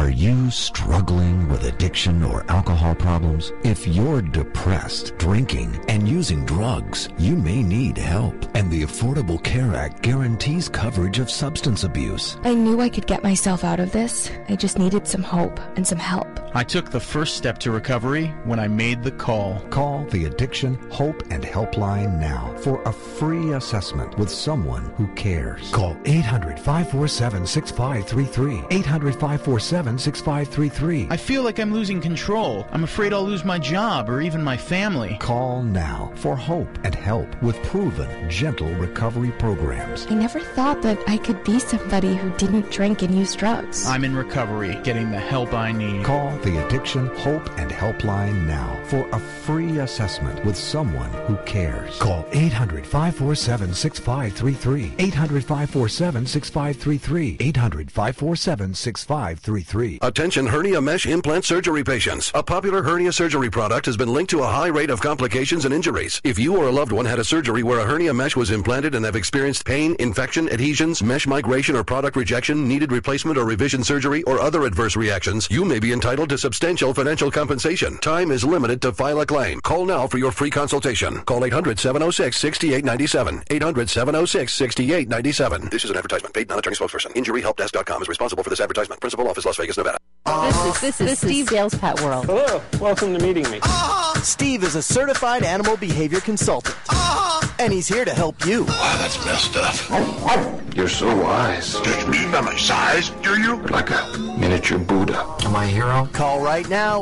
Are you struggling with addiction or alcohol problems? If you're depressed, drinking, and using drugs, you may need help. And the Affordable Care Act guarantees coverage of substance abuse. I knew I could get myself out of this. I just needed some hope and some help. I took the first step to recovery when I made the call. Call the Addiction, Hope, and Helpline now for a free assessment with someone who cares. Call 800-547-6533. 800-547-6533. I feel like I'm losing control. I'm afraid I'll lose my job or even my family. Call now for hope and help with proven, gentle recovery programs. I never thought that I could be somebody who didn't drink and use drugs. I'm in recovery, getting the help I need. Call the Addiction, Hope, and Helpline now for a free assessment with someone who cares. Call 800-547-6533. 800-547-6533. 800-547-6533. Attention hernia mesh implant surgery patients. A popular hernia surgery product has been linked to a high rate of complications and injuries. If you or a loved one had a surgery where a hernia mesh was implanted and have experienced pain, infection, adhesions, mesh migration, or product rejection, needed replacement or revision surgery, or other adverse reactions, you may be entitled to substantial financial compensation. Time is limited to file a claim. Call now for your free consultation. Call 800-706-6897. 800-706-6897. This is an advertisement. Paid non-attorney spokesperson. InjuryHelpDesk.com is responsible for this advertisement. Principal office, Las Vegas, Nevada. This is Steve Dale's Pet World. Hello. Welcome to meeting me. Steve is a certified animal behavior consultant. And he's here to help you. Wow, that's messed up. You're so wise. Judge me by my size, do you? Like a miniature Buddha. Am I a hero? Call right now,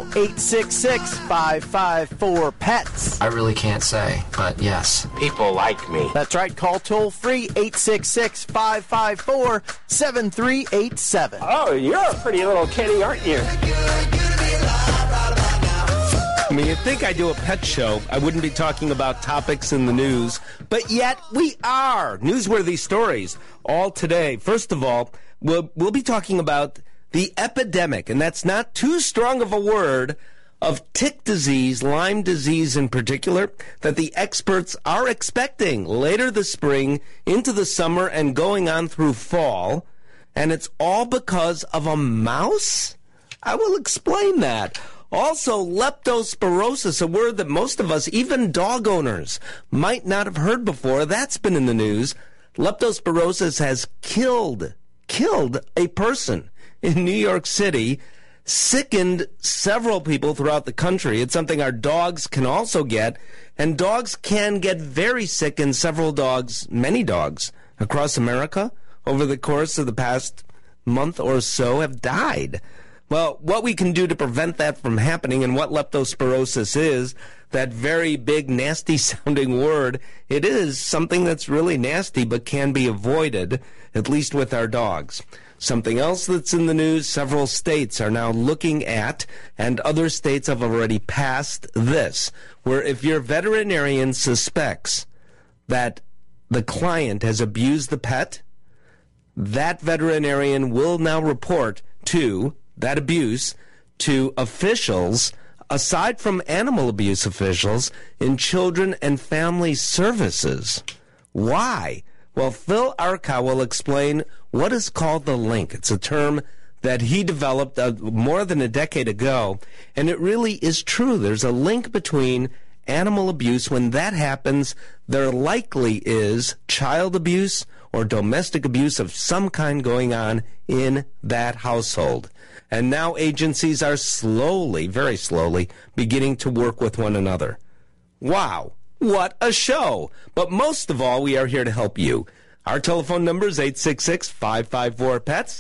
866-554-PETS. I really can't say, but yes. People like me. That's right. Call toll-free, 866-554-7387. Oh, you're a pretty little kitty, aren't you? I mean, you'd think I do a pet show, I wouldn't be talking about topics in the news, but yet we are. Newsworthy stories all today. First of all, we'll be talking about the epidemic, and that's not too strong of a word, of tick disease, Lyme disease in particular, that the experts are expecting later this spring, into the summer, and going on through fall. And it's all because of a mouse? I will explain that. Also, leptospirosis, a word that most of us, even dog owners, might not have heard before. That's been in the news. Leptospirosis has killed a person in New York City, sickened several people throughout the country. It's something our dogs can also get, and dogs can get very sick, and many dogs across America over the course of the past month or so have died. Well, what we can do to prevent that from happening, and what leptospirosis is, that very big, nasty-sounding word, it is something that's really nasty but can be avoided, at least with our dogs. Something else that's in the news, several states are now looking at, and other states have already passed this, where if your veterinarian suspects that the client has abused the pet, that veterinarian will now report that abuse to officials, aside from animal abuse officials, in children and family services. Why? Well, Phil Arkow will explain what is called the link. It's a term that he developed more than a decade ago, and it really is true. There's a link between animal abuse. When that happens, there likely is child abuse or domestic abuse of some kind going on in that household. And now agencies are slowly, very slowly, beginning to work with one another. Wow, what a show! But most of all, we are here to help you. Our telephone number is 866-554-PETS,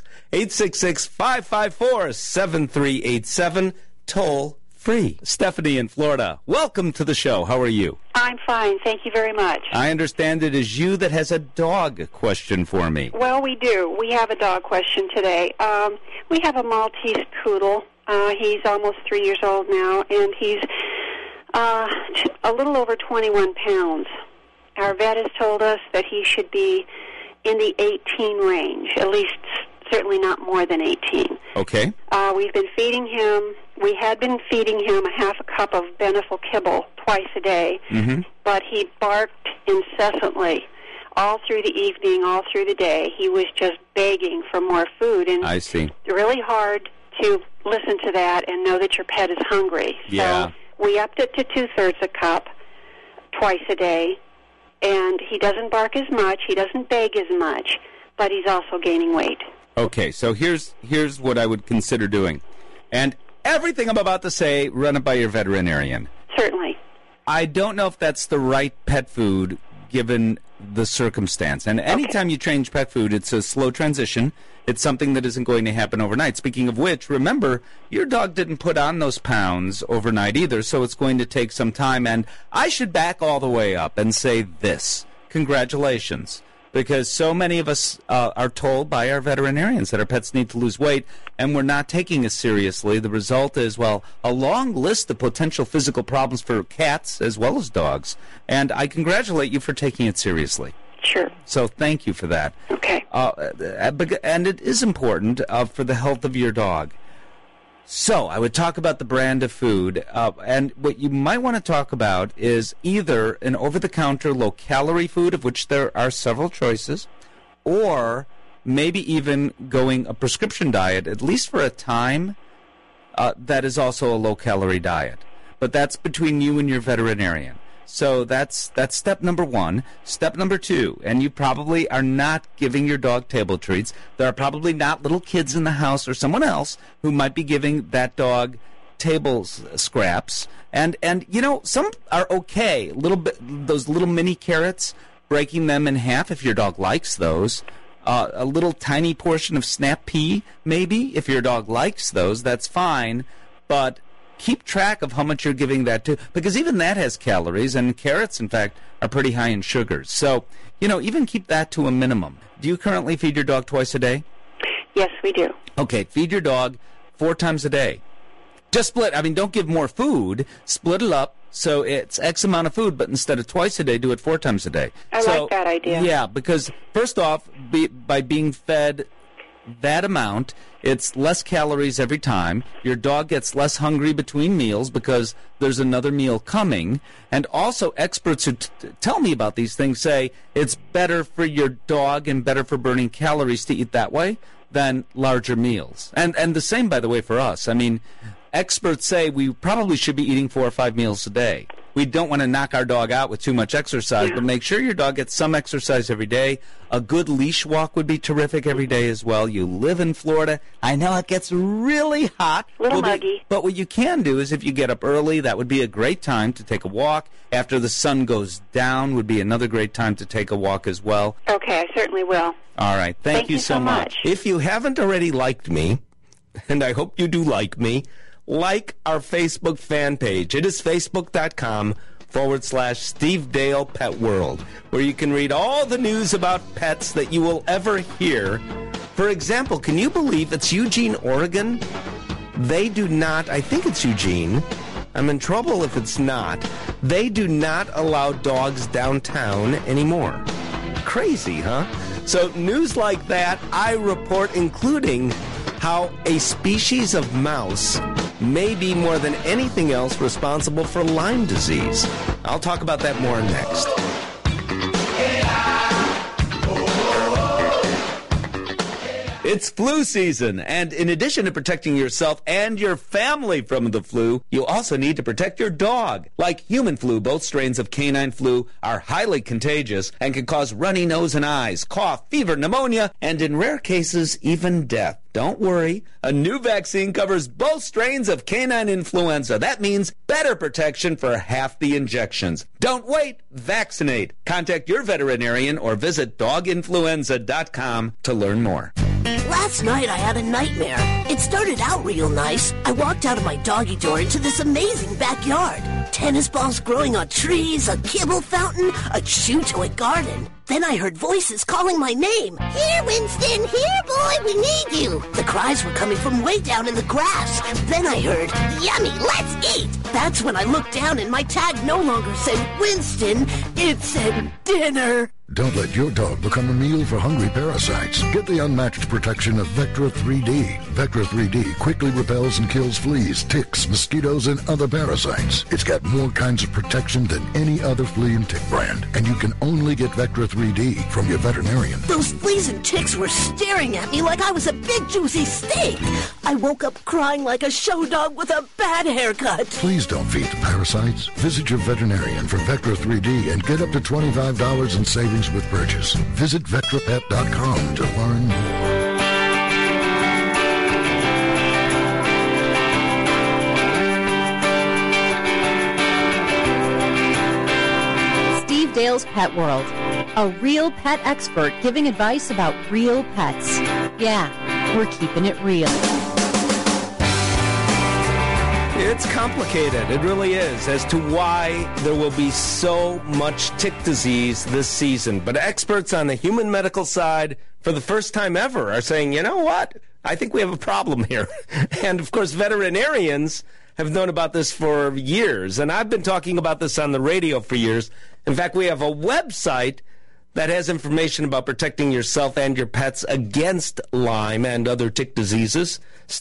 866-554-7387, toll free. Stephanie in Florida, welcome to the show. How are you? I'm fine. Thank you very much. I understand it is you that has a dog question for me. Well, we do. We have a dog question today. We have a Maltese poodle. He's almost 3 years old now, and he's a little over 21 pounds. Our vet has told us that he should be in the 18 range, at least certainly not more than 18. Okay. We've been feeding him. We had been feeding him a half a cup of Beneful kibble twice a day, but he barked incessantly all through the evening, all through the day. He was just begging for more food, and I see. really hard to listen to that and know that your pet is hungry. Yeah. So we upped it to 2/3 a cup twice a day, and he doesn't bark as much, he doesn't beg as much, but he's also gaining weight. Okay, so here's what I would consider doing. And everything I'm about to say, run it by your veterinarian. Certainly. I don't know if that's the right pet food given the circumstance. And anytime you change pet food, it's a slow transition. It's something that isn't going to happen overnight. Speaking of which, remember, your dog didn't put on those pounds overnight either, so it's going to take some time. And I should back all the way up and say this. Congratulations. Because so many of us are told by our veterinarians that our pets need to lose weight, and we're not taking it seriously. The result is, well, a long list of potential physical problems for cats as well as dogs. And I congratulate you for taking it seriously. Sure. So thank you for that. Okay. And it is important for the health of your dog. So I would talk about the brand of food, and what you might want to talk about is either an over-the-counter low-calorie food, of which there are several choices, or maybe even going a prescription diet, at least for a time, that is also a low-calorie diet. But that's between you and your veterinarian. So that's step number one. Step number two, and you probably are not giving your dog table treats. There are probably not little kids in the house or someone else who might be giving that dog table scraps. And you know, some are okay. Those little mini carrots, breaking them in half if your dog likes those. A little tiny portion of snap pea, maybe, if your dog likes those, that's fine. But keep track of how much you're giving that to, because even that has calories, and carrots, in fact, are pretty high in sugars. So, you know, even keep that to a minimum. Do you currently feed your dog twice a day? Yes, we do. Okay, feed your dog 4 times a day. Just split. I mean, don't give more food. Split it up so it's X amount of food, but instead of twice a day, do it 4 times a day. I like that idea. Yeah, because first off, by being fed that amount, it's less calories every time. Your dog gets less hungry between meals because there's another meal coming. And also, experts who tell me about these things say it's better for your dog and better for burning calories to eat that way than larger meals. And the same, by the way, for us. I mean, experts say we probably should be eating 4 or 5 meals a day. We don't want to knock our dog out with too much exercise, but make sure your dog gets some exercise every day. A good leash walk would be terrific every day as well. You live in Florida. I know it gets really hot. Little muggy. But what you can do is if you get up early, that would be a great time to take a walk. After the sun goes down would be another great time to take a walk as well. Okay, I certainly will. All right. Thank you so much. If you haven't already liked me, and I hope you do like me, like our Facebook fan page. It is facebook.com/Steve Dale Pet World, where you can read all the news about pets that you will ever hear. For example, can you believe it's Eugene, Oregon? They do not, I think it's Eugene. I'm in trouble if it's not. They do not allow dogs downtown anymore. Crazy, huh? So news like that I report, including how a species of mouse may be more than anything else responsible for Lyme disease. I'll talk about that more next. It's flu season, and in addition to protecting yourself and your family from the flu, you also need to protect your dog. Like human flu, both strains of canine flu are highly contagious and can cause runny nose and eyes, cough, fever, pneumonia, and in rare cases, even death. Don't worry, a new vaccine covers both strains of canine influenza. That means better protection for half the injections. Don't wait, vaccinate. Contact your veterinarian or visit doginfluenza.com to learn more. Last night I had a nightmare. It started out real nice. I walked out of my doggy door into this amazing backyard. Tennis balls growing on trees, a kibble fountain, a chew toy garden. Then I heard voices calling my name. Here, Winston! Here, boy! We need you! The cries were coming from way down in the grass. Then I heard, yummy, let's eat! That's when I looked down and my tag no longer said Winston. It said dinner. Don't let your dog become a meal for hungry parasites. Get the unmatched protection of Vectra 3D. Vectra 3D quickly repels and kills fleas, ticks, mosquitoes, and other parasites. It's got more kinds of protection than any other flea and tick brand. And you can only get Vectra 3D from your veterinarian. Those fleas and ticks were staring at me like I was a big juicy steak. I woke up crying like a show dog with a bad haircut. Please don't feed the parasites. Visit your veterinarian for Vectra 3D and get up to $25 in savings with purchase. Visit VectraPet.com to learn more. Dale's Pet World, a real pet expert giving advice about real pets. Yeah, we're keeping it real. It's complicated, it really is, as to why there will be so much tick disease this season. But experts on the human medical side, for the first time ever, are saying, you know what? I think we have a problem here. And, of course, veterinarians have known about this for years. And I've been talking about this on the radio for years. In fact, we have a website that has information about protecting yourself and your pets against Lyme and other tick diseases,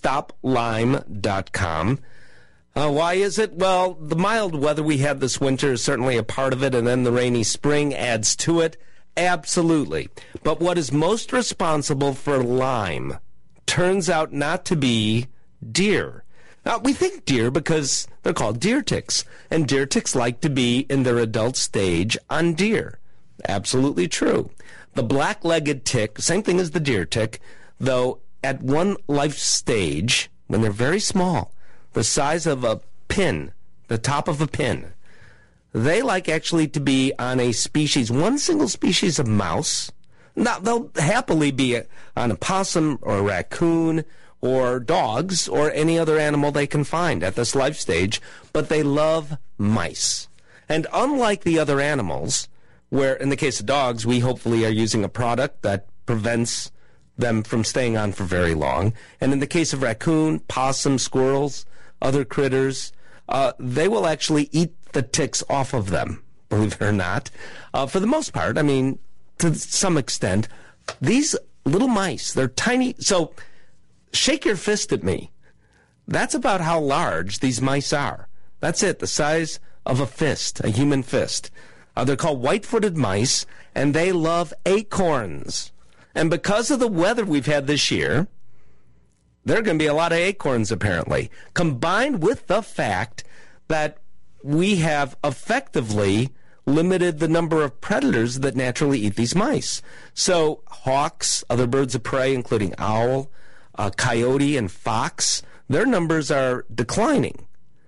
stoplyme.com. Why is it? Well, the mild weather we had this winter is certainly a part of it, and then the rainy spring adds to it. Absolutely. But what is most responsible for Lyme turns out not to be deer. Now, we think deer because they're called deer ticks, and deer ticks like to be in their adult stage on deer. Absolutely true. The black-legged tick, same thing as the deer tick, though at one life stage, when they're very small, the size of a pin, the top of a pin, they like actually to be on a species, one single species of mouse. Now, they'll happily be on a possum or a raccoon or dogs, or any other animal they can find at this life stage, but they love mice. And unlike the other animals, where in the case of dogs, we hopefully are using a product that prevents them from staying on for very long, and in the case of raccoon, possum, squirrels, other critters, they will actually eat the ticks off of them, believe it or not. For the most part, I mean, to some extent, these little mice, they're tiny, so shake your fist at me. That's about how large these mice are. That's it, the size of a fist, a human fist. They're called white-footed mice, and they love acorns. And because of the weather we've had this year, there are going to be a lot of acorns, apparently, combined with the fact that we have effectively limited the number of predators that naturally eat these mice. So hawks, other birds of prey, including owl, coyote and fox, their numbers are declining.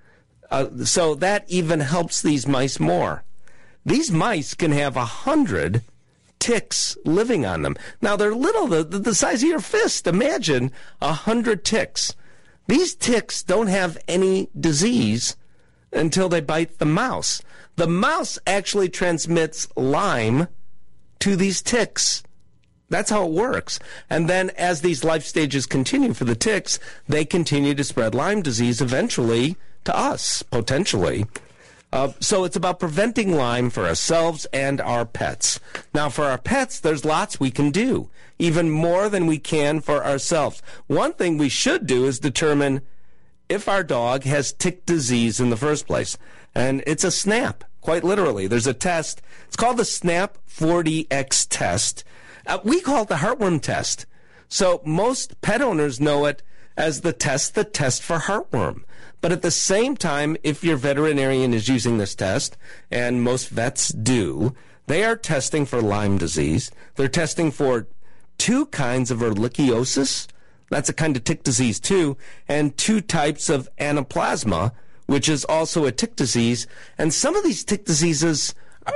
So that even helps these mice more. These mice can have 100 ticks living on them. Now, they're little, the size of your fist. Imagine 100 ticks. These ticks don't have any disease until they bite the mouse. The mouse actually transmits Lyme to these ticks. That's how it works. And then as these life stages continue for the ticks, they continue to spread Lyme disease eventually to us, potentially. So it's about preventing Lyme for ourselves and our pets. Now, for our pets, there's lots we can do, even more than we can for ourselves. One thing we should do is determine if our dog has tick disease in the first place. And it's a SNAP, quite literally. There's a test. It's called the SNAP 4DX test. We call it the heartworm test. So most pet owners know it as the test for heartworm. But at the same time, if your veterinarian is using this test, and most vets do, they are testing for Lyme disease. They're testing for 2 kinds of ehrlichiosis. That's a kind of tick disease too, and 2 types of anaplasma, which is also a tick disease. And some of these tick diseases,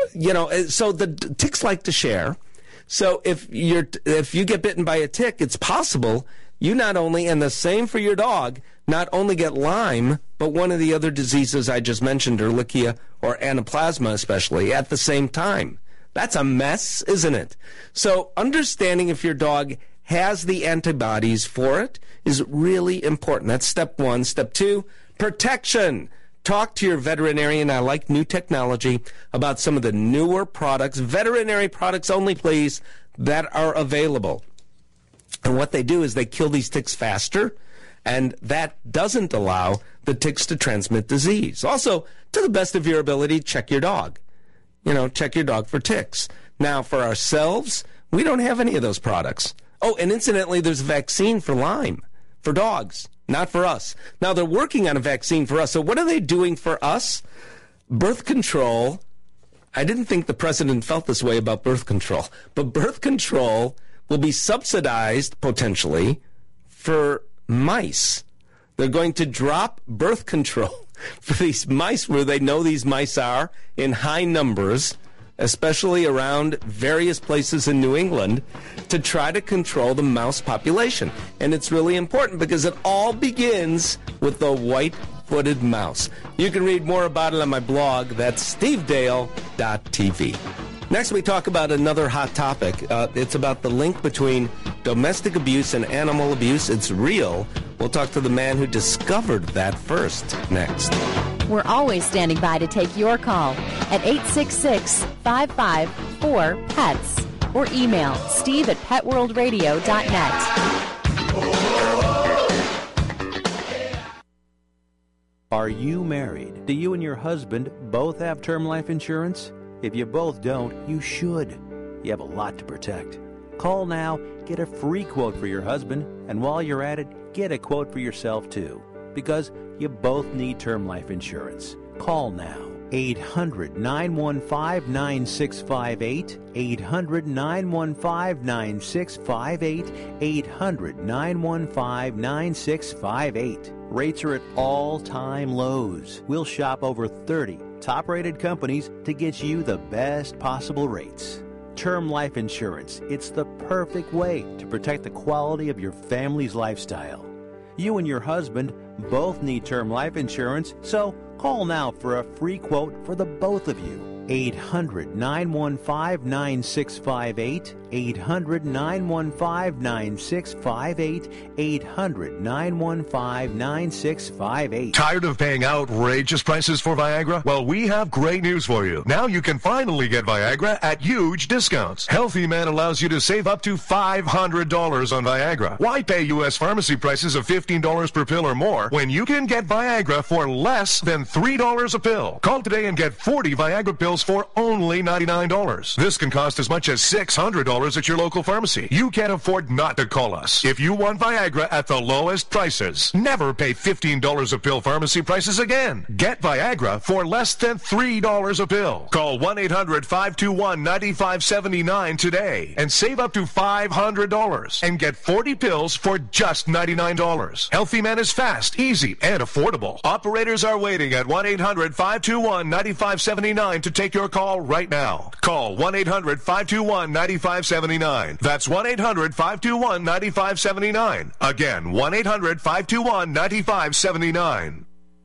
so the ticks like to share. So if you get bitten by a tick, it's possible you not only, and the same for your dog, not only get Lyme, but one of the other diseases I just mentioned, Ehrlichia or anaplasma especially, at the same time. That's a mess, isn't it? So understanding if your dog has the antibodies for it is really important. That's step 1. Step 2, protection. Talk to your veterinarian. I like new technology about some of the newer products, veterinary products only, please, that are available. And what they do is they kill these ticks faster, and that doesn't allow the ticks to transmit disease. Also, to the best of your ability, check your dog. Check your dog for ticks. Now, for ourselves, we don't have any of those products. Oh, and incidentally, there's a vaccine for Lyme. for dogs, not for us. Now, they're working on a vaccine for us. So what are they doing for us? Birth control. I didn't think the president felt this way about birth control, but birth control will be subsidized, potentially, for mice. They're going to drop birth control for these mice where they know these mice are in high numbers, especially around various places in New England, to try to control the mouse population. And it's really important because it all begins with the white-footed mouse. You can read more about it on my blog. That's stevedale.tv. Next, we talk about another hot topic. It's about the link between domestic abuse and animal abuse. It's real. We'll talk to the man who discovered that first next. We're always standing by to take your call at 866-554-PETS or email steve@petworldradio.net. Are you married? Do you and your husband both have term life insurance? If you both don't, you should. You have a lot to protect. Call now, get a free quote for your husband, and while you're at it, get a quote for yourself too, because you both need term life insurance. Call now. 800-915-9658, 800-915-9658, 800-915-9658. Rates are at all-time lows. We'll shop over 30 top-rated companies to get you the best possible rates. Term life insurance, it's the perfect way to protect the quality of your family's lifestyle. You and your husband both need term life insurance, so call now for a free quote for the both of you. 800-915-9658, 800-915-9658, 800-915-9658. Tired of paying outrageous prices for Viagra? Well, we have great news for you. Now you can finally get Viagra at huge discounts. Healthy Man allows you to save up to $500 on Viagra. Why pay U.S. pharmacy prices of $15 per pill or more when you can get Viagra for less than $3 a pill? Call today and get 40 Viagra pills for only $99. This can cost as much as $600 at your local pharmacy. You can't afford not to call us. If you want Viagra at the lowest prices, never pay $15 a pill pharmacy prices again. Get Viagra for less than $3 a pill. Call 1-800-521-9579 today and save up to $500 and get 40 pills for just $99. Healthy Man is fast, easy, and affordable. Operators are waiting at 1-800-521-9579 to take your call right now. Call 1-800-521-9579. That's 1-800-521-9579. Again, 1-800-521-9579.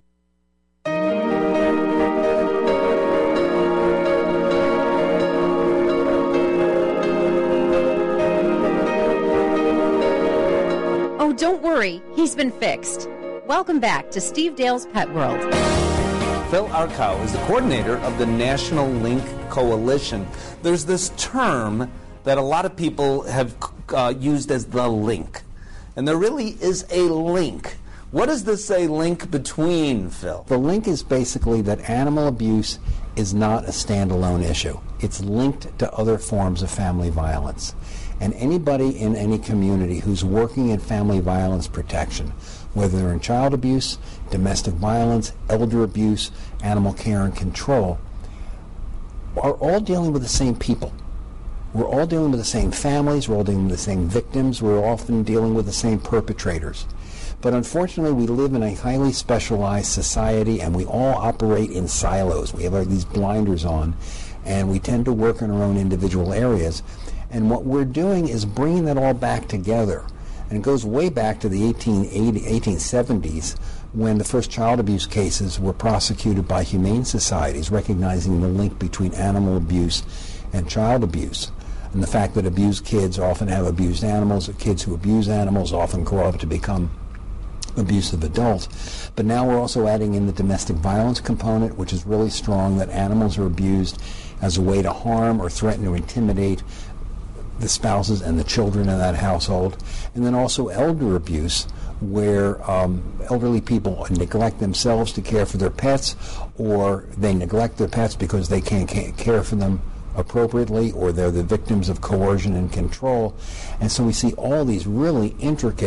Oh, don't worry. He's been fixed. Welcome back to Steve Dale's Pet World. Phil Arkow is the coordinator of the National Link Coalition. There's this term that a lot of people have used as the link. And there really is a link. What is this a link between, Phil? The link is basically that animal abuse is not a standalone issue. It's linked to other forms of family violence. And anybody in any community who's working in family violence protection, whether they're in child abuse, domestic violence, elder abuse, animal care and control, are all dealing with the same people. We're all dealing with the same families, we're all dealing with the same victims, we're often dealing with the same perpetrators. But unfortunately, we live in a highly specialized society and we all operate in silos. We have these blinders on and we tend to work in our own individual areas. And what we're doing is bringing that all back together. And it goes way back to the 1870s when the first child abuse cases were prosecuted by humane societies, recognizing the link between animal abuse and child abuse. And the fact that abused kids often have abused animals, or kids who abuse animals often grow up to become abusive adults. But now we're also adding in the domestic violence component, which is really strong, that animals are abused as a way to harm or threaten or intimidate the spouses and the children in that household. And then also elder abuse, where elderly people neglect themselves to care for their pets, or they neglect their pets because they can't care for them appropriately, or they're the victims of coercion and control. And so we see all these really intricate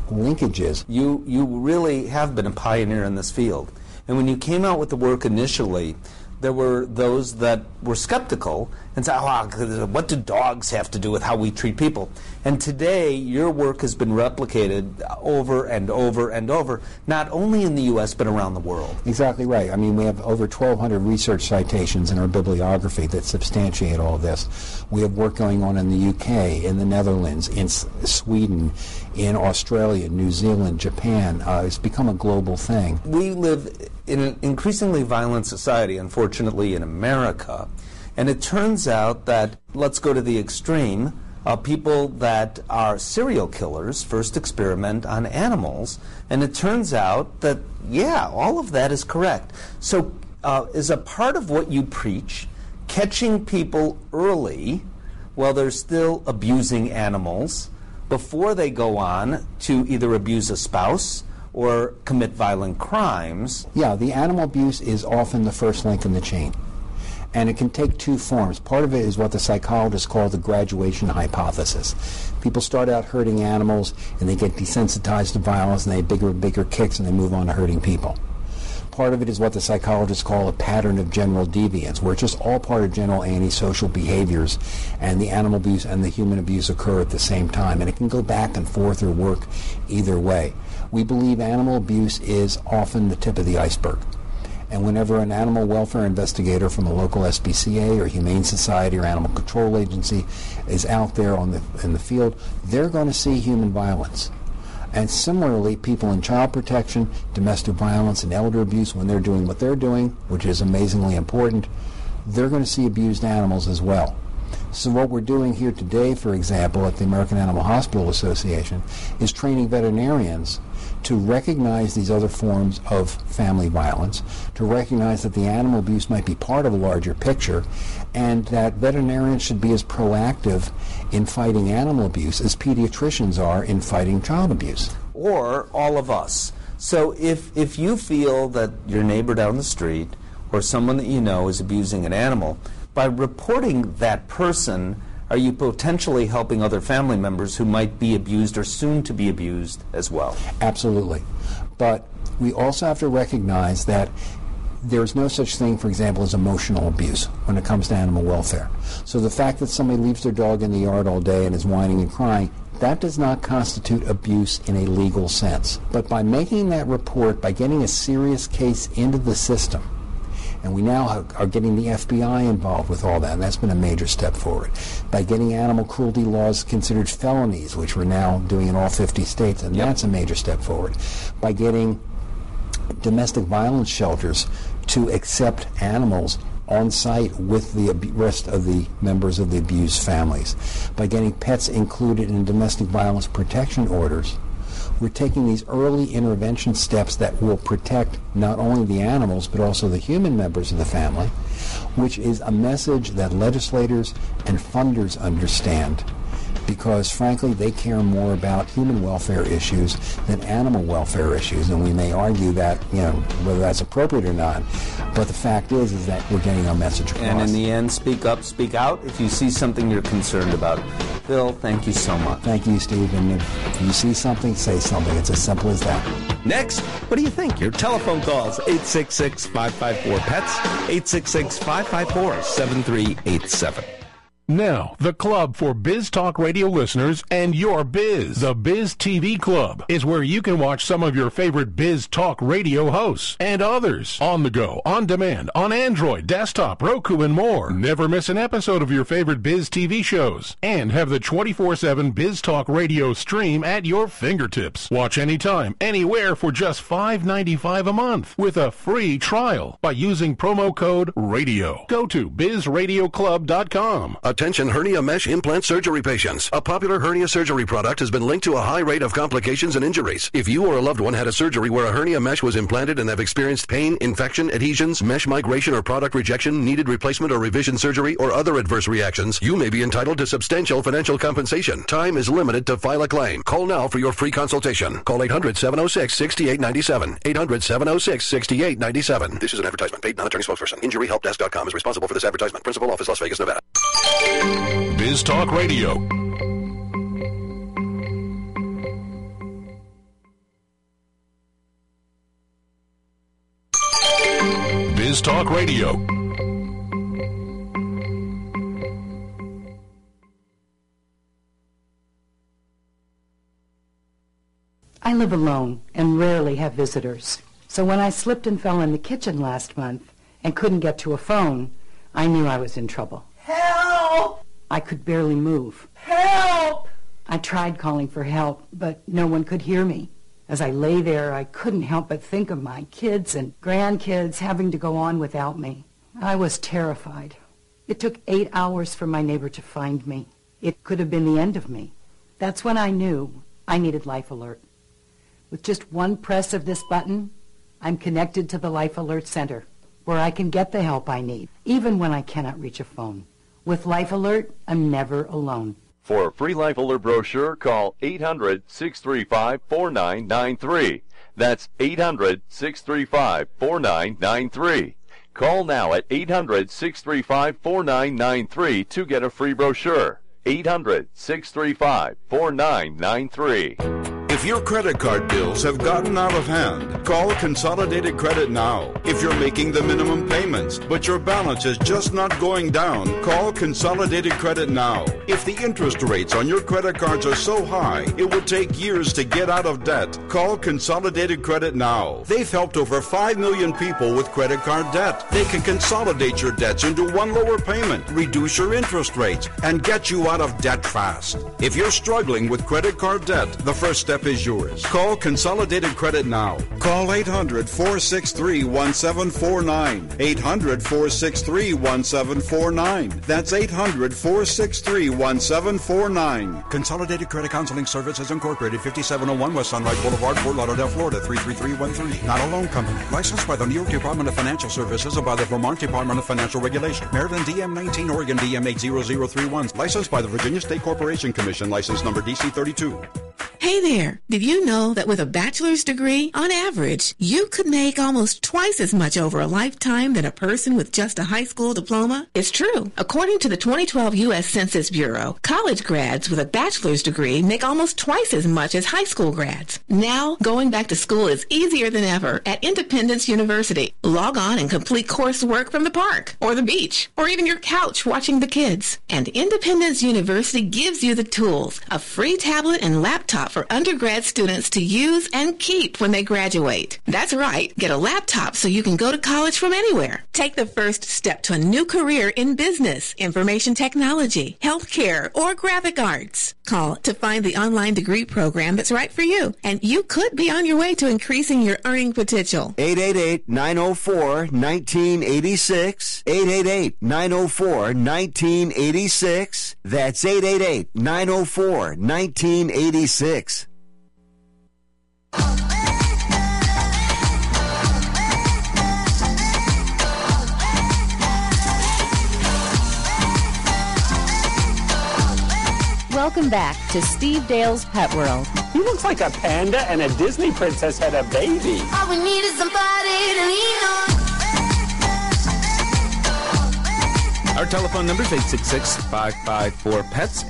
linkages. You really have been a pioneer in this field. And when you came out with the work initially, there were those that were skeptical and said, what do dogs have to do with how we treat people? And today, your work has been replicated over and over and over, not only in the U.S., but around the world. Exactly right. I mean, we have over 1,200 research citations in our bibliography that substantiate all this. We have work going on in the U.K., in the Netherlands, in Sweden, in Australia, New Zealand, Japan. It's become a global thing. We live in an increasingly violent society, unfortunately, in America. And it turns out that, let's go to the extreme, people that are serial killers first experiment on animals. And it turns out that, all of that is correct. So is a part of what you preach catching people early while they're still abusing animals before they go on to either abuse a spouse or commit violent crimes? Yeah, the animal abuse is often the first link in the chain. And it can take two forms. Part of it is what the psychologists call the graduation hypothesis. People start out hurting animals, and they get desensitized to violence, and they have bigger and bigger kicks, and they move on to hurting people. Part of it is what the psychologists call a pattern of general deviance, where it's just all part of general antisocial behaviors, and the animal abuse and the human abuse occur at the same time. And it can go back and forth or work either way. We believe animal abuse is often the tip of the iceberg. And whenever an animal welfare investigator from a local SPCA or Humane Society or Animal Control Agency is out there in the field, they're going to see human violence. And similarly, people in child protection, domestic violence, and elder abuse, when they're doing what they're doing, which is amazingly important, they're going to see abused animals as well. So what we're doing here today, for example, at the American Animal Hospital Association, is training veterinarians to recognize these other forms of family violence, to recognize that the animal abuse might be part of a larger picture, and that veterinarians should be as proactive in fighting animal abuse as pediatricians are in fighting child abuse. Or all of us. So if you feel that your neighbor down the street or someone that you know is abusing an animal, by reporting that person, are you potentially helping other family members who might be abused or soon to be abused as well? Absolutely. But we also have to recognize that there's no such thing, for example, as emotional abuse when it comes to animal welfare. So the fact that somebody leaves their dog in the yard all day and is whining and crying, that does not constitute abuse in a legal sense. But by making that report, by getting a serious case into the system, and we now are getting the FBI involved with all that, and that's been a major step forward. By getting animal cruelty laws considered felonies, which we're now doing in all 50 states, and that's a major step forward. By getting domestic violence shelters to accept animals on site with the rest of the members of the abused families. By getting pets included in domestic violence protection orders, we're taking these early intervention steps that will protect not only the animals but also the human members of the family, which is a message that legislators and funders understand, because frankly they care more about human welfare issues than animal welfare issues. And we may argue that, whether that's appropriate or not, but the fact is that we're getting our message across. And in the end, speak up, speak out if you see something you're concerned about. Bill, thank you so much. Thank you, Steve. And if you see something, say something. It's as simple as that. Next, what do you think? Your telephone calls, 866-554-PETS, 866-554-7387. Now, the club for Biz Talk Radio listeners and your biz. The Biz TV Club is where you can watch some of your favorite Biz Talk Radio hosts and others on the go, on demand, on Android, desktop, Roku, and more. Never miss an episode of your favorite Biz TV shows and have the 24/7 Biz Talk Radio stream at your fingertips. Watch anytime, anywhere for just $5.95 a month with a free trial by using promo code RADIO. Go to bizradioclub.com. Attention hernia mesh implant surgery patients. A popular hernia surgery product has been linked to a high rate of complications and injuries. If you or a loved one had a surgery where a hernia mesh was implanted and have experienced pain, infection, adhesions, mesh migration, or product rejection, needed replacement or revision surgery, or other adverse reactions, you may be entitled to substantial financial compensation. Time is limited to file a claim. Call now for your free consultation. Call 800-706-6897. 800-706-6897. This is an advertisement. Paid non-attorney spokesperson. InjuryHelpDesk.com is responsible for this advertisement. Principal office, Las Vegas, Nevada. Biz Talk Radio. Biz Talk Radio. I live alone and rarely have visitors. So when I slipped and fell in the kitchen last month and couldn't get to a phone, I knew I was in trouble. Help! I could barely move. Help! I tried calling for help, but no one could hear me. As I lay there, I couldn't help but think of my kids and grandkids having to go on without me. I was terrified. It took 8 hours for my neighbor to find me. It could have been the end of me. That's when I knew I needed Life Alert. With just one press of this button, I'm connected to the Life Alert Center, where I can get the help I need, even when I cannot reach a phone. With Life Alert, I'm never alone. For a free Life Alert brochure, call 800-635-4993. That's 800-635-4993. Call now at 800-635-4993 to get a free brochure. 800-635-4993. If your credit card bills have gotten out of hand, call Consolidated Credit now. If you're making the minimum payments, but your balance is just not going down, call Consolidated Credit now. If the interest rates on your credit cards are so high, it will take years to get out of debt, call Consolidated Credit now. They've helped over 5 million people with credit card debt. They can consolidate your debts into one lower payment, reduce your interest rates, and get you out of debt fast. If you're struggling with credit card debt, the first step is yours. Call Consolidated Credit now. Call 800-463-1749. 800-463-1749. That's 800-463-1749. Consolidated Credit Counseling Services Incorporated, 5701 West Sunrise Boulevard, Fort Lauderdale, Florida, 33313. Not a loan company. Licensed by the New York Department of Financial Services and by the Vermont Department of Financial Regulation. Maryland DM 19, Oregon DM 80031. Licensed by the Virginia State Corporation Commission. License number DC 32. Hey there, did you know that with a bachelor's degree, on average, you could make almost twice as much over a lifetime than a person with just a high school diploma? It's true. According to the 2012 U.S. Census Bureau, college grads with a bachelor's degree make almost twice as much as high school grads. Now, going back to school is easier than ever at Independence University. Log on and complete coursework from the park, or the beach, or even your couch watching the kids. And Independence University gives you the tools, a free tablet and laptop for undergrad students to use and keep when they graduate. That's right. Get a laptop so you can go to college from anywhere. Take the first step to a new career in business, information technology, healthcare, or graphic arts. Call to find the online degree program that's right for you, and you could be on your way to increasing your earning potential. 888-904-1986. 888-904-1986. That's 888-904-1986. Welcome back to Steve Dale's Pet World. He looks like a panda and a Disney princess had a baby. All we need is somebody to lean on. Our telephone number is 866-554-PETS,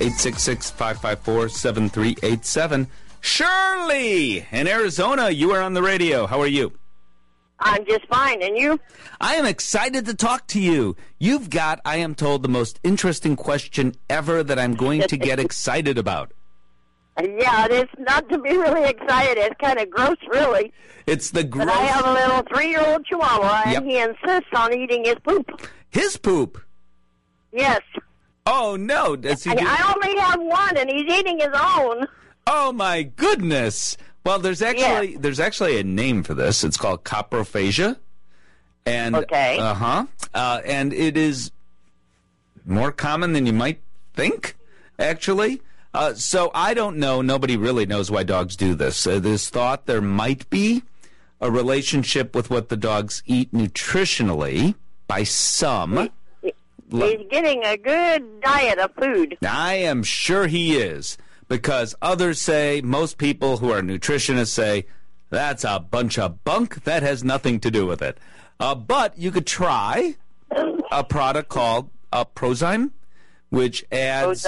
866-554-7387. Shirley in Arizona, you are on the radio. How are you? I'm just fine, and you? I am excited to talk to you. You've got, I am told, the most interesting question ever that I'm going to get excited about. Yeah, it's not to be really excited. It's kind of gross, really. It's the gross. But I have a little 3-year-old Chihuahua, and Yep. he insists on eating his poop. His poop? Yes. Oh, no. Does he I only have one, and he's eating his own. Oh, my goodness. Well, there's actually a name for this. It's called coprophagia. And, okay. And it is more common than you might think, actually. So I don't know. Nobody really knows why dogs do this. There's thought there might be a relationship with what the dogs eat nutritionally by some. He's getting a good diet of food. I am sure he is, because others say, most people who are nutritionists say, that's a bunch of bunk. That has nothing to do with it. But you could try a product called Prozyme, which adds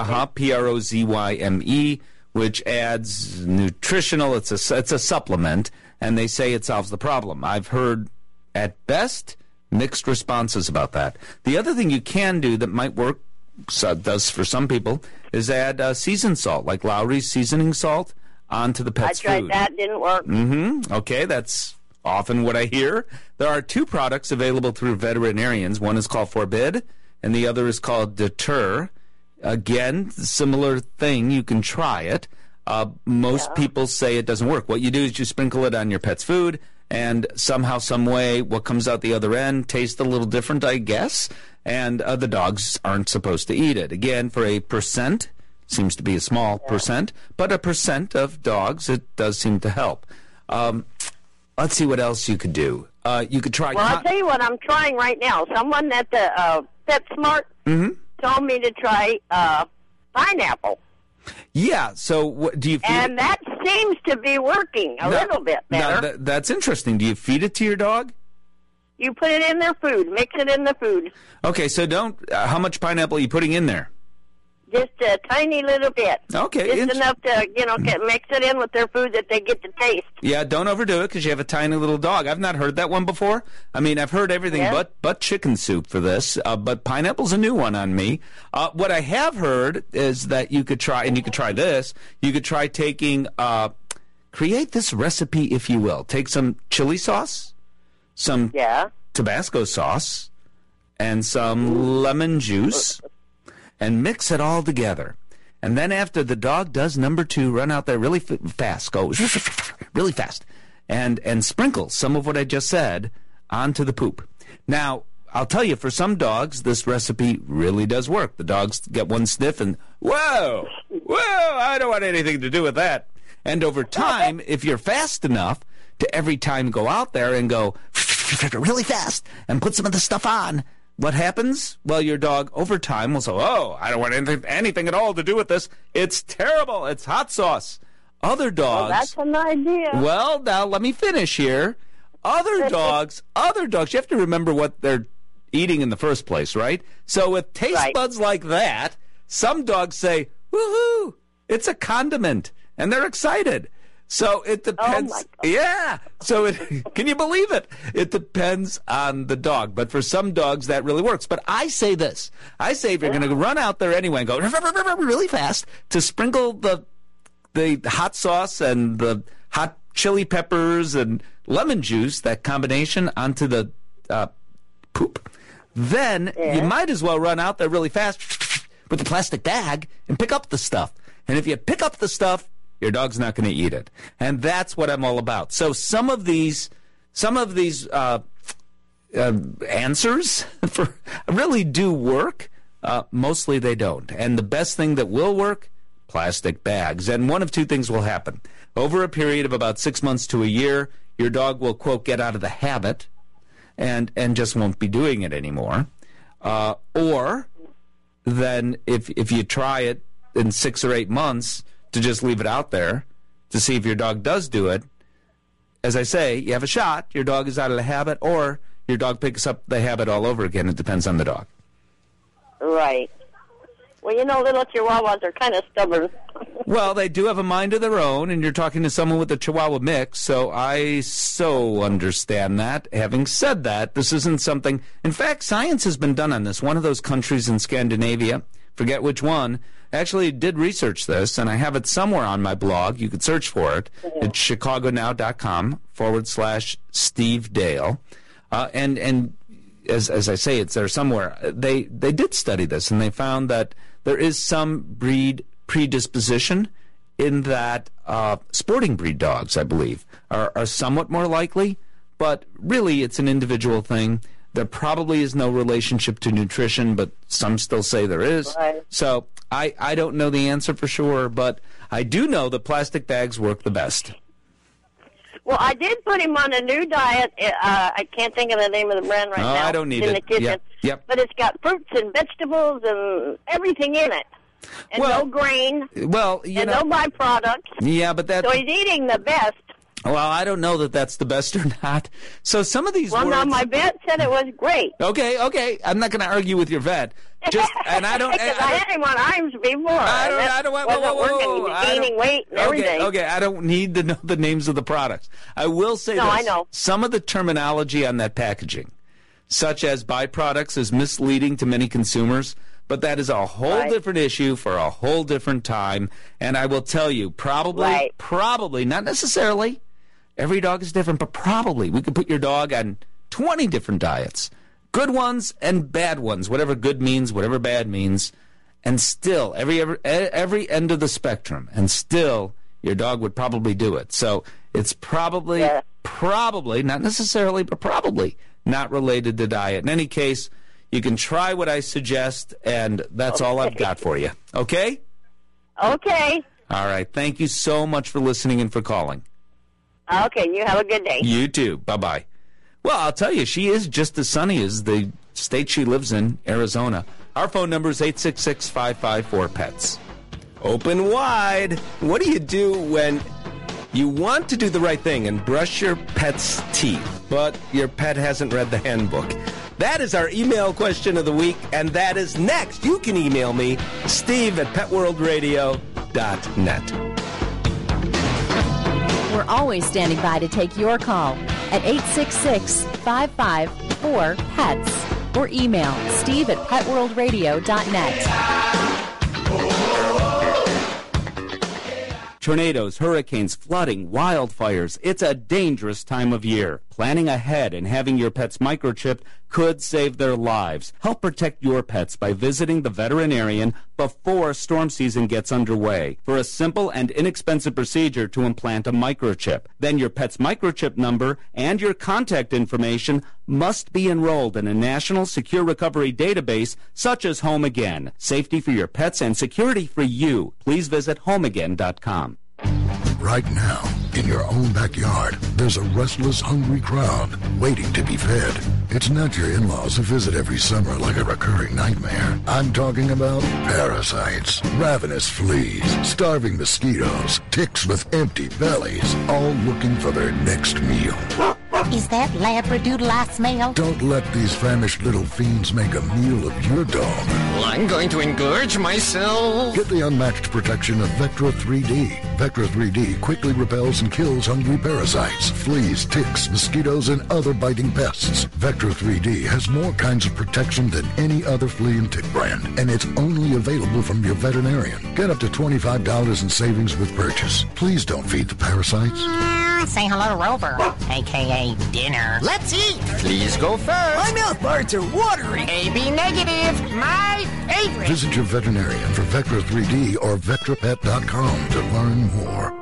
Prozyme, which adds nutritional. It's a supplement, and they say it solves the problem. I've heard at best Mixed responses about that. The other thing you can do that might work, does for some people, is add seasoned salt, like Lowry's seasoning salt, onto the pet's food. I tried that, didn't work. Mm-hmm. Okay, that's often what I hear. There are 2 products available through veterinarians. One is called Forbid, and the other is called Deter. Again, similar thing. You can try it. Most people say it doesn't work. What you do is you sprinkle it on your pet's food, and somehow, some way, what comes out the other end tastes a little different, I guess, and the dogs aren't supposed to eat it. Again, for a percent, seems to be a small percent, but a percent of dogs, it does seem to help. Let's see what else you could do. You could try... Well, I'll tell you what I'm trying right now. Someone at the PetSmart told me to try pineapple. Yeah, so what, do you feed and that seems to be working a little bit better. That's interesting. Do you feed it to your dog? You put it in their food. Mix it in the food. Okay, so don't... how much pineapple are you putting in there? Just a tiny little bit. Okay. Just enough to, mix it in with their food that they get the taste. Yeah, don't overdo it because you have a tiny little dog. I've not heard that one before. I mean, I've heard everything but chicken soup for this, but pineapple's a new one on me. What I have heard is that you could try, and you could try this, you could try taking, create this recipe, if you will. Take some chili sauce, some Tabasco sauce, and some lemon juice, and mix it all together. And then after the dog does number 2, run out there really fast, go really fast, and sprinkle some of what I just said onto the poop. Now, I'll tell you, for some dogs, this recipe really does work. The dogs get one sniff and, whoa, I don't want anything to do with that. And over time, if you're fast enough to every time go out there and go really fast and put some of the stuff on, what happens? Well, your dog over time will say, oh, I don't want anything at all to do with this. It's terrible. It's hot sauce. Other dogs... Well, that's an idea. Well, now let me finish here. Other dogs, you have to remember what they're eating in the first place, right? So with taste buds like that, some dogs say, woohoo, it's a condiment, and they're excited. So it depends. Oh yeah. So can you believe it? It depends on the dog. But for some dogs, that really works. But I say this. I say if you're going to run out there anyway and go really fast to sprinkle the hot sauce and the hot chili peppers and lemon juice, that combination, onto the poop, then you might as well run out there really fast with a plastic bag and pick up the stuff. And if you pick up the stuff, your dog's not going to eat it. And that's what I'm all about. So some of these answers really do work. Mostly they don't. And the best thing that will work, plastic bags. And one of 2 things will happen. Over a period of about 6 months to a year, your dog will, quote, get out of the habit and just won't be doing it anymore. Or then if you try it in 6 or 8 months, to just leave it out there to see if your dog does do it. As I say, you have a shot, your dog is out of the habit, or your dog picks up the habit all over again. It depends on the dog. Right. Well, little Chihuahuas are kind of stubborn. Well, they do have a mind of their own, and you're talking to someone with a Chihuahua mix, so I so understand that. Having said that, this isn't something... In fact, science has been done on this. One of those countries in Scandinavia, forget which one, actually did research this, and I have it somewhere on my blog. You could search for it. It's chicagonow.com/Steve Dale. And as I say, it's there somewhere. They did study this, and they found that there is some breed predisposition in that sporting breed dogs, I believe, are somewhat more likely, but really it's an individual thing. There probably is no relationship to nutrition, but some still say there is. Right. So I don't know the answer for sure, but I do know that plastic bags work the best. Well, I did put him on a new diet. I can't think of the name of the brand right now. I don't need it. In the kitchen. Yep. But it's got fruits and vegetables and everything in it. And no grain. Well, and no byproducts. Yeah, but that's... So he's eating the best. Well, I don't know that that's the best or not. So some of these words... now my vet said it was great. Okay. I'm not going to argue with your vet. And I don't... Because I had him on IMS before. I don't He was gaining weight and everything. Okay, I don't need to know the names of the products. I will say this. I know. Some of the terminology on that packaging, such as byproducts, is misleading to many consumers. But that is a whole different issue for a whole different time. And I will tell you, probably, not necessarily, every dog is different, but probably we could put your dog on 20 different diets. Good ones and bad ones, whatever good means, whatever bad means. And still, every end of the spectrum, and still your dog would probably do it. So it's probably, not necessarily, but probably not related to diet. In any case, you can try what I suggest, and that's all I've got for you. Okay? Okay. All right. Thank you so much for listening and for calling. Okay, you have a good day. You too. Bye-bye. Well, I'll tell you, she is just as sunny as the state she lives in, Arizona. Our phone number is 866-554-PETS. Open wide. What do you do when you want to do the right thing and brush your pet's teeth, but your pet hasn't read the handbook? That is our email question of the week, and that is next. You can email me, steve@petworldradio.net. We're always standing by to take your call at 866-554-PETS or email steve@petworldradio.net. Tornadoes, hurricanes, flooding, wildfires. It's a dangerous time of year. Planning ahead and having your pets microchipped could save their lives. Help protect your pets by visiting the veterinarian before storm season gets underway for a simple and inexpensive procedure to implant a microchip. Then your pet's microchip number and your contact information must be enrolled in a national secure recovery database such as Home Again. Safety for your pets and security for you. Please visit homeagain.com. Right now, in your own backyard, there's a restless, hungry crowd waiting to be fed. It's not your in-laws who visit every summer like a recurring nightmare. I'm talking about parasites, ravenous fleas, starving mosquitoes, ticks with empty bellies, all looking for their next meal. Is that Labradoodle I smell? Don't let these famished little fiends make a meal of your dog. Well, I'm going to engorge myself. Get the unmatched protection of Vectra 3D. Vectra 3D quickly repels and kills hungry parasites, fleas, ticks, mosquitoes, and other biting pests. Vectra 3D has more kinds of protection than any other flea and tick brand, and it's only available from your veterinarian. Get up to $25 in savings with purchase. Please don't feed the parasites. Say hello to Rover, a.k.a. dinner. Let's eat. Please go first. My mouth parts are watery. AB negative, my favorite. Visit your veterinarian for Vectra 3D or VectraPet.com to learn more.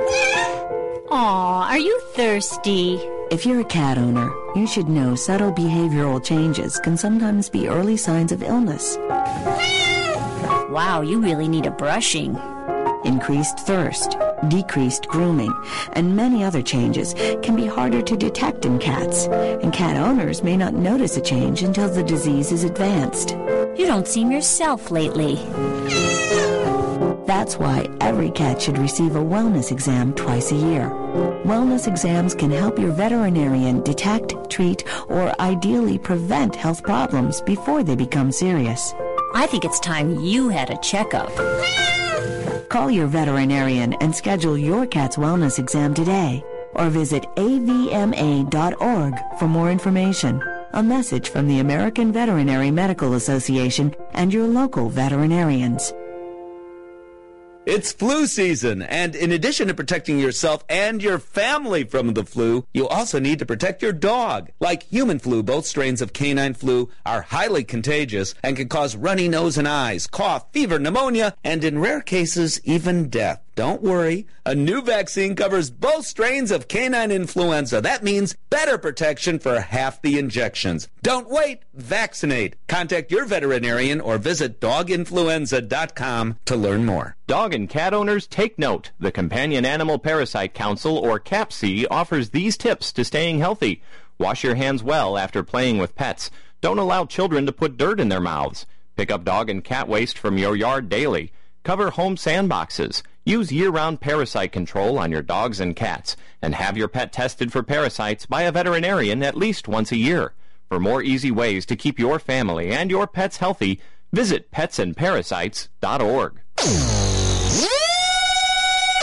Aw, are you thirsty? If you're a cat owner, you should know subtle behavioral changes can sometimes be early signs of illness. Wow, you really need a brushing. Increased thirst, decreased grooming, and many other changes can be harder to detect in cats, and cat owners may not notice a change until the disease is advanced. You don't seem yourself lately. That's why every cat should receive a wellness exam twice a year. Wellness exams can help your veterinarian detect, treat, or ideally prevent health problems before they become serious. I think it's time you had a checkup. Call your veterinarian and schedule your cat's wellness exam today, or visit avma.org for more information. A message from the American Veterinary Medical Association and your local veterinarians. It's flu season, and in addition to protecting yourself and your family from the flu, you also need to protect your dog. Like human flu, both strains of canine flu are highly contagious and can cause runny nose and eyes, cough, fever, pneumonia, and in rare cases, even death. Don't worry, a new vaccine covers both strains of canine influenza. That means better protection for half the injections. Don't wait, vaccinate. Contact your veterinarian or visit doginfluenza.com to learn more. Dog and cat owners, take note. The Companion Animal Parasite Council, or CAPC, offers these tips to staying healthy. Wash your hands well after playing with pets. Don't allow children to put dirt in their mouths. Pick up dog and cat waste from your yard daily. Cover home sandboxes. Use year-round parasite control on your dogs and cats. And have your pet tested for parasites by a veterinarian at least once a year. For more easy ways to keep your family and your pets healthy, visit petsandparasites.org. The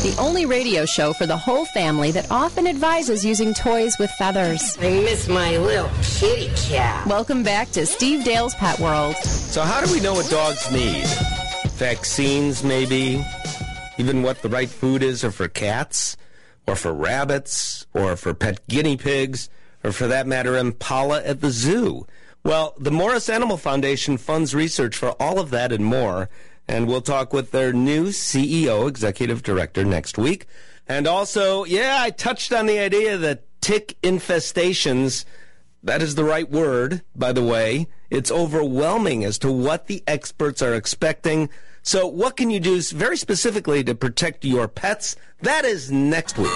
the only radio show for the whole family that often advises using toys with feathers. I miss my little kitty cat. Welcome back to Steve Dale's Pet World. So how do we know what dogs need? Vaccines, maybe? Even what the right food is or for cats, or for rabbits, or for pet guinea pigs, or for that matter, Impala at the zoo. Well, the Morris Animal Foundation funds research for all of that and more, and we'll talk with their new CEO, executive director, next week. And also, I touched on the idea that tick infestations, that is the right word, by the way. It's overwhelming as to what the experts are expecting. So what can you do very specifically to protect your pets? That is next week.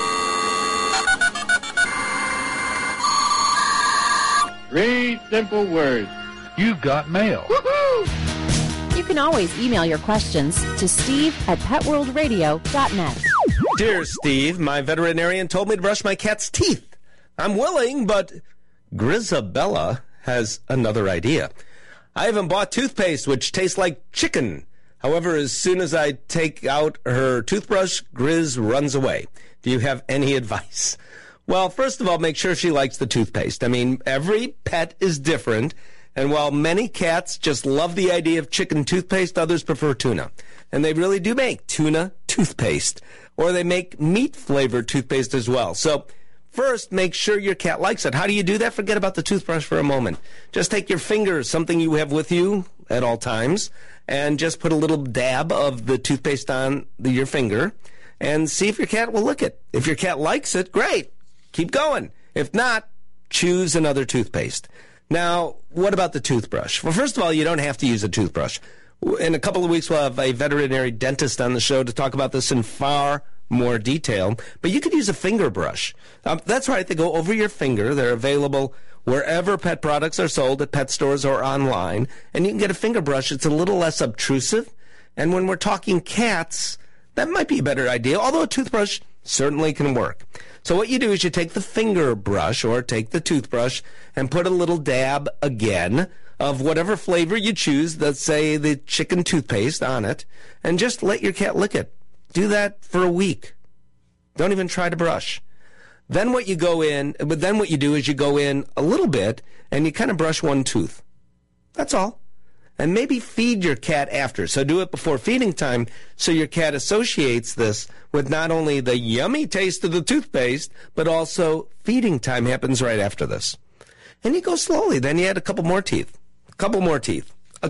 3 simple words. You've got mail. Woohoo! You can always email your questions to steve@petworldradio.net. Dear Steve, my veterinarian told me to brush my cat's teeth. I'm willing, but Grisabella has another idea. I haven't bought toothpaste, which tastes like chicken. However, as soon as I take out her toothbrush, Grizz runs away. Do you have any advice? Well, first of all, make sure she likes the toothpaste. I mean, every pet is different, and while many cats just love the idea of chicken toothpaste, others prefer tuna. And they really do make tuna toothpaste, or they make meat-flavored toothpaste as well. So first, make sure your cat likes it. How do you do that? Forget about the toothbrush for a moment. Just take your finger, something you have with you at all times, and just put a little dab of the toothpaste on your finger and see if your cat will lick it. If your cat likes it, great. Keep going. If not, choose another toothpaste. Now, what about the toothbrush? Well, first of all, you don't have to use a toothbrush. In a couple of weeks, we'll have a veterinary dentist on the show to talk about this in far more detail. But you could use a finger brush. That's right. They go over your finger. They're available wherever pet products are sold, at pet stores or online. And you can get a finger brush. It's a little less obtrusive. And when we're talking cats, that might be a better idea, although a toothbrush certainly can work. So what you do is you take the finger brush or take the toothbrush and put a little dab again of whatever flavor you choose, let's say the chicken toothpaste on it, and just let your cat lick it. Do that for a week. Don't even try to brush. Then what you do is you go in a little bit and you kind of brush one tooth. That's all. And maybe feed your cat after. So do it before feeding time so your cat associates this with not only the yummy taste of the toothpaste, but also feeding time happens right after this. And you go slowly. Then you add a couple more teeth, a couple more teeth,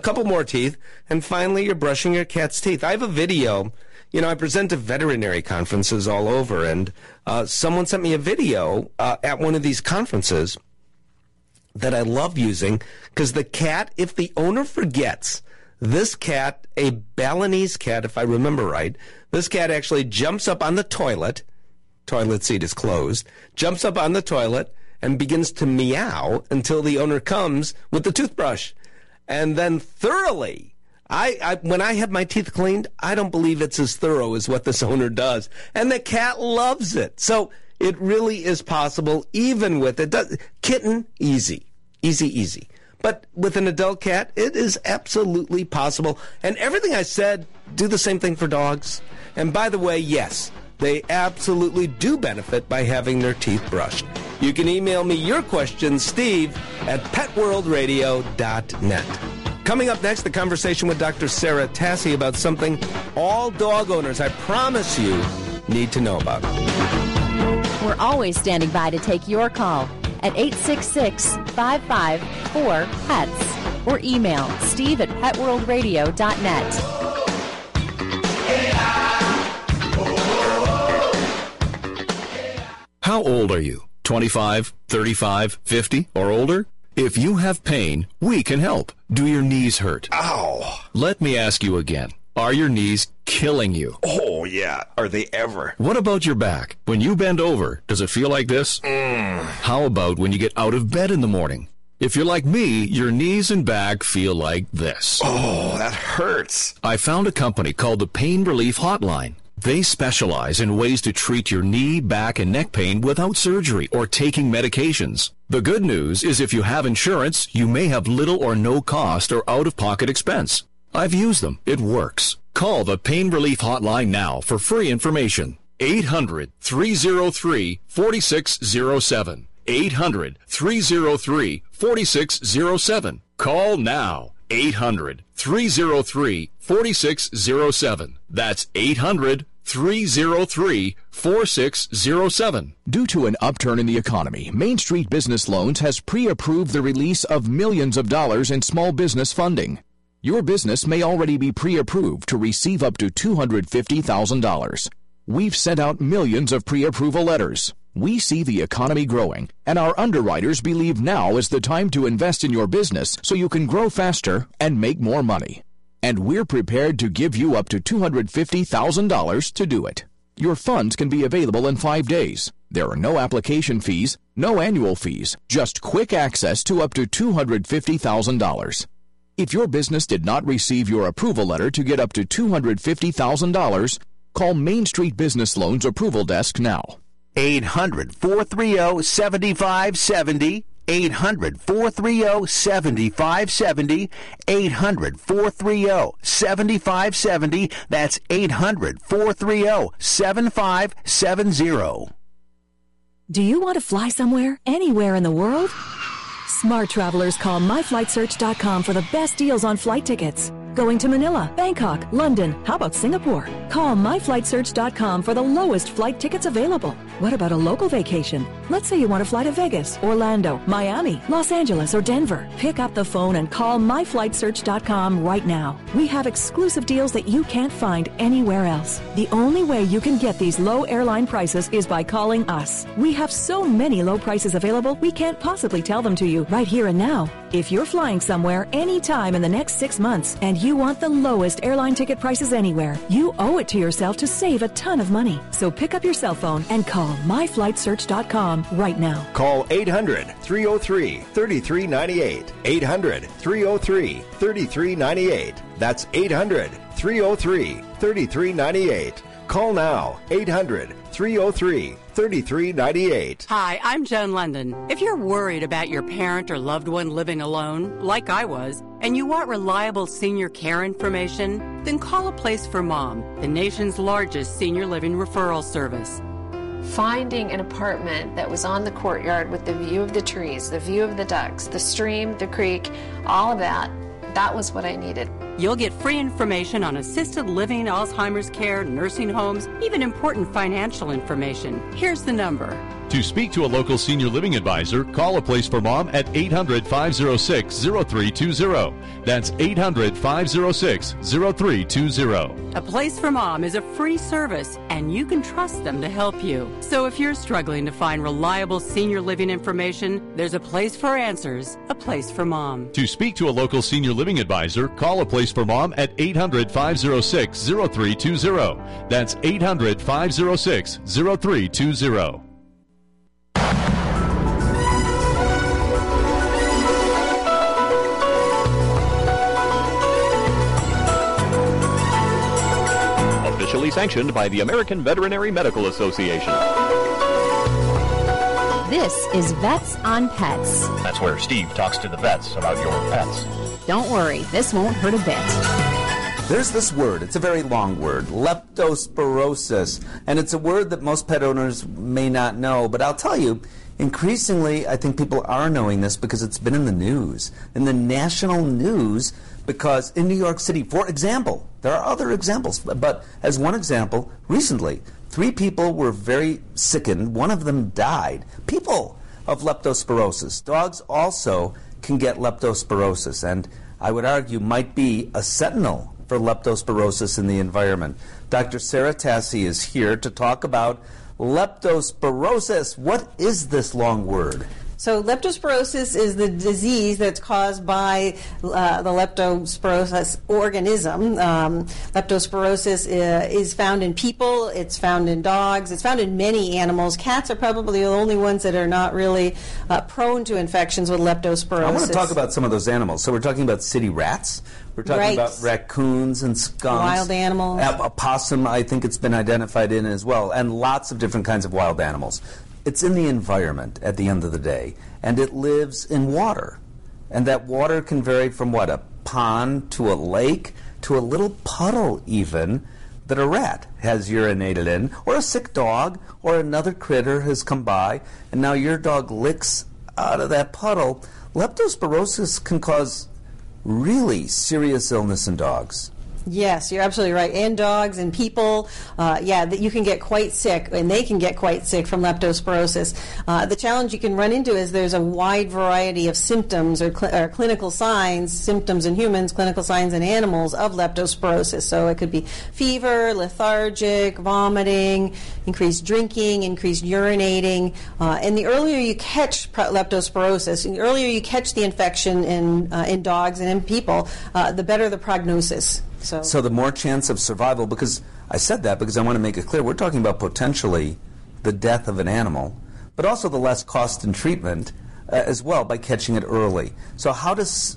and finally you're brushing your cat's teeth. I have a video. I present at veterinary conferences all over, and someone sent me a video at one of these conferences that I love using, because the cat, if the owner forgets, this cat, a Balinese cat, if I remember right, this cat actually jumps up on the toilet seat is closed, jumps up on the toilet and begins to meow until the owner comes with the toothbrush. And then thoroughly, when I have my teeth cleaned, I don't believe it's as thorough as what this owner does. And the cat loves it. So it really is possible, even with it. Kitten, easy. But with an adult cat, it is absolutely possible. And everything I said, do the same thing for dogs. And by the way, yes, they absolutely do benefit by having their teeth brushed. You can email me your questions, steve@petworldradio.net. Coming up next, the conversation with Dr. Sarah Tassi about something all dog owners, I promise you, need to know about. We're always standing by to take your call at 866-554-PETS or email steve@petworldradio.net. How old are you? 25, 35, 50, or older? If you have pain, we can help. Do your knees hurt? Ow! Let me ask you again. Are your knees killing you? Oh, yeah. Are they ever? What about your back? When you bend over, does it feel like this? How about when you get out of bed in the morning? If you're like me, your knees and back feel like this. Oh, that hurts. I found a company called the Pain Relief Hotline. They specialize in ways to treat your knee, back, and neck pain without surgery or taking medications. The good news is if you have insurance, you may have little or no cost or out-of-pocket expense. I've used them. It works. Call the Pain Relief Hotline now for free information. 800-303-4607. 800-303-4607. Call now. 800-303-4607. That's 800-303-4607. Due to an upturn in the economy, Main Street Business Loans has pre-approved the release of millions of dollars in small business funding. Your business may already be pre-approved to receive up to $250,000. We've sent out millions of pre-approval letters. We see the economy growing, and our underwriters believe now is the time to invest in your business so you can grow faster and make more money. And we're prepared to give you up to $250,000 to do it. Your funds can be available in 5 days. There are no application fees, no annual fees, just quick access to up to $250,000. If your business did not receive your approval letter to get up to $250,000, call Main Street Business Loans Approval Desk now. 800-430-7570. 800-430-7570. 800-430-7570. That's 800-430-7570. Do you want to fly somewhere, anywhere in the world? Smart travelers call myflightsearch.com for the best deals on flight tickets. Going to Manila, Bangkok, London, how about Singapore? Call myflightsearch.com for the lowest flight tickets available. What about a local vacation? Let's say you want to fly to Vegas, Orlando, Miami, Los Angeles, or Denver. Pick up the phone and call myflightsearch.com right now. We have exclusive deals that you can't find anywhere else. The only way you can get these low airline prices is by calling us. We have so many low prices available, we can't possibly tell them to you right here and now. If you're flying somewhere anytime in the next 6 months and you want the lowest airline ticket prices anywhere, you owe it to yourself to save a ton of money. So pick up your cell phone and call myflightsearch.com right now. Call 800-303-3398. 800-303-3398. That's 800-303-3398. Call now. 800-303-3398. Hi, I'm Joan London. If you're worried about your parent or loved one living alone, like I was, and you want reliable senior care information, then call A Place for Mom, the nation's largest senior living referral service. Finding an apartment that was on the courtyard with the view of the trees, the view of the ducks, the stream, the creek, all of that was what I needed. You'll get free information on assisted living, Alzheimer's care, nursing homes, even important financial information. Here's the number. To speak to a local senior living advisor, call A Place for Mom at 800-506-0320. That's 800-506-0320. A Place for Mom is a free service, and you can trust them to help you. So if you're struggling to find reliable senior living information, there's a place for answers, A Place for Mom. To speak to a local senior living advisor, call A Place for Mom at 800-506-0320. That's 800-506-0320. Officially sanctioned by the American Veterinary Medical Association. This is Vets on Pets. That's where Steve talks to the vets about your pets. Don't worry, this won't hurt a bit. There's this word. It's a very long word, leptospirosis. And it's a word that most pet owners may not know. But I'll tell you, increasingly, I think people are knowing this because it's been in the news, in the national news, because in New York City, for example, there are other examples, but as one example, recently, 3 people were very sickened. One of them died. People of leptospirosis. Dogs also can get leptospirosis, and I would argue might be a sentinel for leptospirosis in the environment. Dr. Sarah Tassi is here to talk about leptospirosis. What is this long word? So leptospirosis is the disease that's caused by the leptospirosis organism. Leptospirosis is found in people, it's found in dogs, it's found in many animals. Cats are probably the only ones that are not really prone to infections with leptospirosis. I want to talk about some of those animals. So we're talking about city rats. We're talking about raccoons and skunks. Wild animals. A possum, I think it's been identified in as well, and lots of different kinds of wild animals. It's in the environment at the end of the day, and it lives in water. And that water can vary from what, a pond to a lake to a little puddle even. that a rat has urinated in, or a sick dog, or another critter has come by, and now your dog licks out of that puddle. Leptospirosis can cause really serious illness in dogs. Yes, you're absolutely right. And dogs and people, that you can get quite sick, and they can get quite sick from leptospirosis. The challenge you can run into is there's a wide variety of symptoms or clinical signs, symptoms in humans, clinical signs in animals of leptospirosis. So it could be fever, lethargic, vomiting, increased drinking, increased urinating. And the earlier you catch leptospirosis, and the earlier you catch the infection in dogs and in people, the better the prognosis. So the more chance of survival, because I said that because I want to make it clear, we're talking about potentially the death of an animal, but also the less cost in treatment as well by catching it early. So how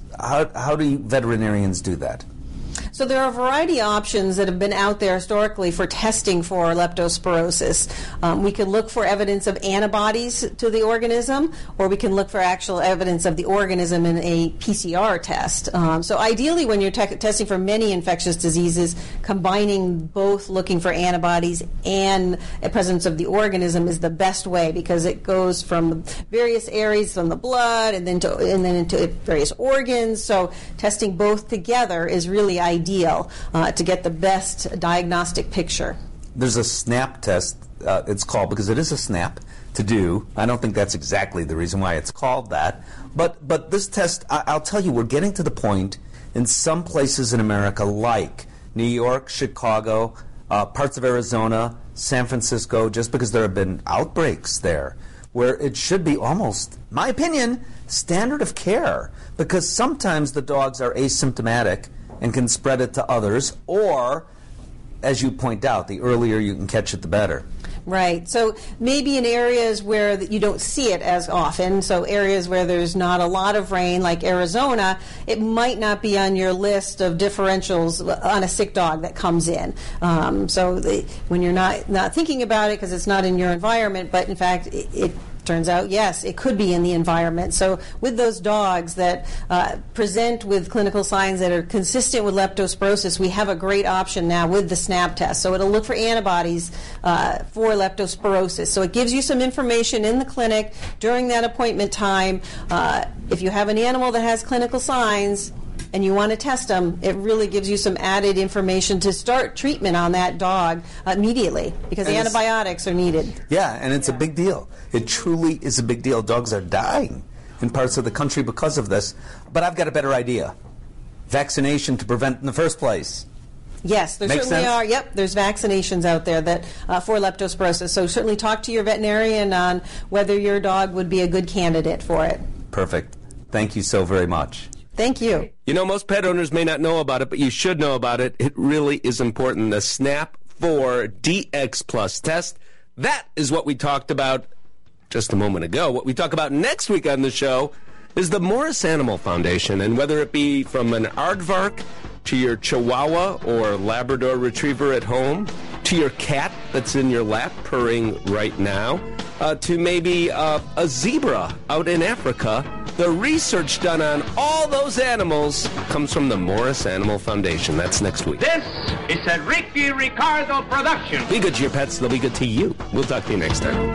do veterinarians do that? So there are a variety of options that have been out there historically for testing for leptospirosis. We can look for evidence of antibodies to the organism, or we can look for actual evidence of the organism in a PCR test. So ideally, when you're testing for many infectious diseases, combining both looking for antibodies and a presence of the organism is the best way, because it goes from various areas from the blood and then into various organs. So testing both together is really ideal to get the best diagnostic picture. There's a SNAP test, it's called, because it is a SNAP to do. I don't think that's exactly the reason why it's called that. But this test, I'll tell you, we're getting to the point in some places in America, like New York, Chicago, parts of Arizona, San Francisco, just because there have been outbreaks there, where it should be almost, my opinion, standard of care, because sometimes the dogs are asymptomatic and can spread it to others, or, as you point out, the earlier you can catch it, the better. Right. So maybe in areas where you don't see it as often, so areas where there's not a lot of rain, like Arizona, it might not be on your list of differentials on a sick dog that comes in. When you're not thinking about it because it's not in your environment, but in fact it turns out, yes, it could be in the environment. So with those dogs that present with clinical signs that are consistent with leptospirosis, we have a great option now with the SNAP test. So it'll look for antibodies for leptospirosis. So it gives you some information in the clinic during that appointment time. If you have an animal that has clinical signs and you want to test them, it really gives you some added information to start treatment on that dog immediately, because antibiotics are needed. Yeah, and it's a big deal. It truly is a big deal. Dogs are dying in parts of the country because of this. But I've got a better idea. Vaccination to prevent in the first place. Yes, there certainly are. Yep, there's vaccinations out there that for leptospirosis. So certainly talk to your veterinarian on whether your dog would be a good candidate for it. Perfect. Thank you so very much. Thank you. You know, most pet owners may not know about it, but you should know about it. It really is important. The SNAP 4 DX Plus test. That is what we talked about just a moment ago. What we talk about next week on the show is the Morris Animal Foundation, and whether it be from an aardvark to your Chihuahua or Labrador Retriever at home, to your cat that's in your lap purring right now, to maybe a zebra out in Africa, the research done on all those animals comes from the Morris Animal Foundation. That's next week. This is a Ricky Ricardo production. Be good to your pets, they'll be good to you. We'll talk to you next time.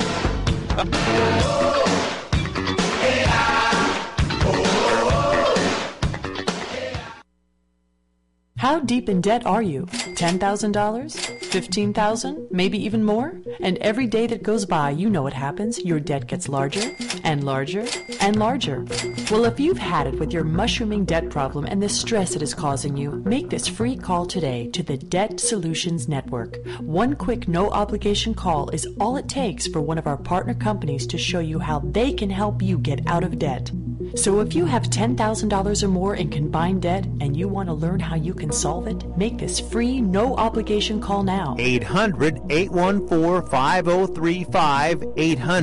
How deep in debt are you? $10,000? $15,000? Maybe even more? And every day that goes by, you know what happens. Your debt gets larger and larger and larger. Well, if you've had it with your mushrooming debt problem and the stress it is causing you, make this free call today to the Debt Solutions Network. One quick, no-obligation call is all it takes for one of our partner companies to show you how they can help you get out of debt. So if you have $10,000 or more in combined debt and you want to learn how you can solve it, make this free, no-obligation call now. 800-814-5035.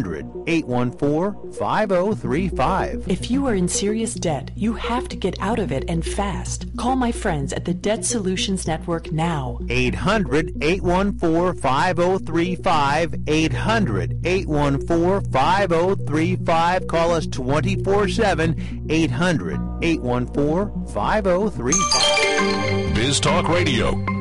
800-814-5035. If you are in serious debt, you have to get out of it and fast. Call my friends at the Debt Solutions Network now. 800-814-5035. 800-814-5035. Call us 24/7. 800-814-5035. Biz Talk Radio,